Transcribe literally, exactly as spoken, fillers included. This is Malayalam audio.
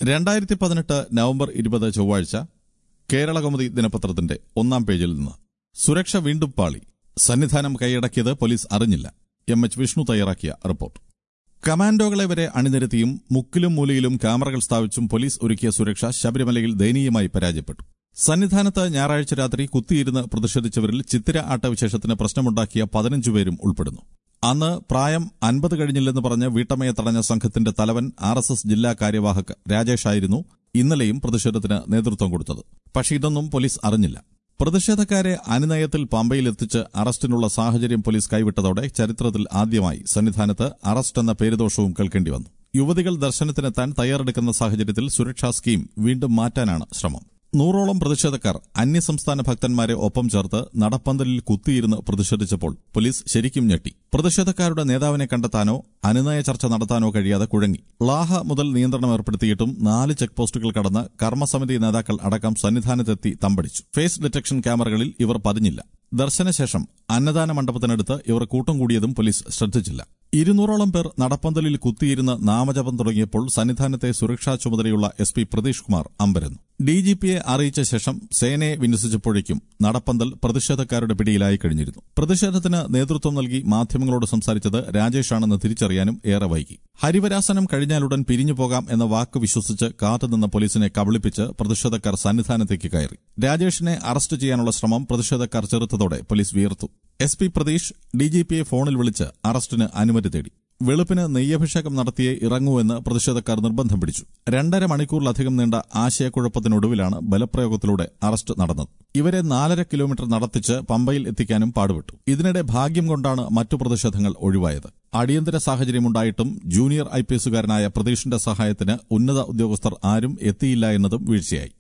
രണ്ടായിരത്തി പതിനെട്ട് നവംബർ ഇരുപത് ചൊവ്വാഴ്ച കേരളകൗമുദി ദിനപത്രത്തിന്റെ ഒന്നാം പേജിൽ നിന്ന് സുരക്ഷ വീണ്ടും പാളി. സന്നിധാനം കൈയടക്കിയത് പോലീസ് അറിഞ്ഞില്ല. എം എച്ച് വിഷ്ണു തയ്യാറാക്കിയ റിപ്പോർട്ട്. കമാൻഡോകളെ വരെ അണിനിരത്തിയും മുക്കിലും മൂലയിലും ക്യാമറകൾ സ്ഥാപിച്ചും പോലീസ് ഒരുക്കിയ സുരക്ഷ ശബരിമലയിൽ ദയനീയമായി പരാജയപ്പെട്ടു. സന്നിധാനത്ത് ഞായറാഴ്ച രാത്രി കുത്തിയിരുന്ന് പ്രതിഷേധിച്ചവരിൽ ചിത്തിര ആട്ടവിശേഷത്തിന് പ്രശ്നമുണ്ടാക്കിയ പതിനഞ്ചുപേരും ഉൾപ്പെടുന്നു. അന്ന് പ്രായം അൻപത് കഴിഞ്ഞില്ലെന്ന് പറഞ്ഞ് വീട്ടമ്മയെ തടഞ്ഞ സംഘത്തിന്റെ തലവൻ ആർ എസ് എസ് ജില്ലാ കാര്യവാഹക് രാജേഷായിരുന്നു ഇന്നലെയും പ്രതിഷേധത്തിന് നേതൃത്വം കൊടുത്തത്. പക്ഷേ ഇതൊന്നും പോലീസ് അറിഞ്ഞില്ല. പ്രതിഷേധക്കാരെ അനുനയത്തിൽ പമ്പയിലെത്തിച്ച് അറസ്റ്റിനുള്ള സാഹചര്യം പോലീസ് കൈവിട്ടതോടെ ചരിത്രത്തിൽ ആദ്യമായി സന്നിധാനത്ത് അറസ്റ്റ് എന്ന പേരുദോഷവും കേൾക്കേണ്ടി വന്നു. യുവതികൾ ദർശനത്തിനെത്താൻ തയ്യാറെടുക്കുന്ന സാഹചര്യത്തിൽ സുരക്ഷാ സ്കീം വീണ്ടും മാറ്റാനാണ് ശ്രമം. നൂറോളം പ്രതിഷേധക്കാർ അന്യസംസ്ഥാന ഭക്തന്മാരെ ഒപ്പം ചേർത്ത് നടപ്പന്തലിൽ കുത്തിയിരുന്ന് പ്രതിഷേധിച്ചപ്പോൾ പോലീസ് ശരിക്കും ഞെട്ടി. പ്രതിഷേധക്കാരുടെ നേതാവിനെ കണ്ടെത്താനോ അനുനയ ചർച്ച നടത്താനോ കഴിയാതെ കുഴങ്ങി. ലാഹ മുതൽ നിയന്ത്രണം ഏർപ്പെടുത്തിയിട്ടും നാല് ചെക്ക് പോസ്റ്റുകൾ കടന്ന് കർമ്മസമിതി നേതാക്കൾ അടക്കം സന്നിധാനത്തെത്തി തമ്പടിച്ചു. ഫേസ് ഡിറ്റക്ഷൻ ക്യാമറകളിൽ ഇവർ പതിഞ്ഞില്ല. ദർശനശേഷം അന്നദാന മണ്ഡപത്തിനടുത്ത് ഇവർ കൂട്ടം കൂടിയതും പോലീസ് ശ്രദ്ധിച്ചില്ല. ഇരുന്നൂറോളം പേർ നടപ്പന്തലിൽ കുത്തിയിരുന്ന് നാമജപം തുടങ്ങിയപ്പോൾ സന്നിധാനത്തെ സുരക്ഷാ ചുമതലയുള്ള എസ് പി പ്രതീഷ് കുമാർ അമ്പരന്നു. ഡിജിപിയെ അറിയിച്ച ശേഷം സേനയെ വിന്യസിച്ചപ്പോഴേക്കും നടപ്പന്തൽ പ്രതിഷേധക്കാരുടെ പിടിയിലായി കഴിഞ്ഞിരുന്നു. പ്രതിഷേധത്തിന് നേതൃത്വം നൽകി മാധ്യമങ്ങളോട് സംസാരിച്ചത് രാജേഷാണെന്ന് തിരിച്ചറിയാനും ഏറെ വൈകി. ഹരിവരാസനം കഴിഞ്ഞാലുടൻ പിരിഞ്ഞുപോകാം എന്ന വാക്ക് വിശ്വസിച്ച് കാത്തുനിന്ന പോലീസിനെ കബളിപ്പിച്ച് പ്രതിഷേധക്കാർ സന്നിധാനത്തേക്ക് കയറി. രാജേഷിനെ അറസ്റ്റ് ചെയ്യാനുള്ള ശ്രമം പ്രതിഷേധക്കാർ ചെറുത്തതോടെ പോലീസ് വിയർത്തു. എസ് പി പ്രതീഷ് ഡിജിപിയെ ഫോണിൽ വിളിച്ച് അറസ്റ്റിന് അനുമതി തേടി. വെളുപ്പിന് നെയ്യഭിഷേകം നടത്തിയേ ഇറങ്ങൂവെന്ന് പ്രതിഷേധക്കാർ നിർബന്ധം പിടിച്ചു. രണ്ടര മണിക്കൂറിലധികം നീണ്ട ആശയക്കുഴപ്പത്തിനൊടുവിലാണ് ബലപ്രയോഗത്തിലൂടെ അറസ്റ്റ് നടന്നത്. ഇവരെ നാലര കിലോമീറ്റർ നടത്തിച്ച് പമ്പയിൽ എത്തിക്കാനും പാടുപെട്ടു. ഇതിനിടെ ഭാഗ്യം കൊണ്ടാണ് മറ്റു പ്രതിഷേധങ്ങൾ ഒഴിവായത്. അടിയന്തര സാഹചര്യമുണ്ടായിട്ടും ജൂനിയർ ഐ പി എസുകാരനായ പ്രതീഷിന്റെ സഹായത്തിന് ഉന്നത ഉദ്യോഗസ്ഥർ ആരും എത്തിയില്ല എന്നതും വീഴ്ചയായി.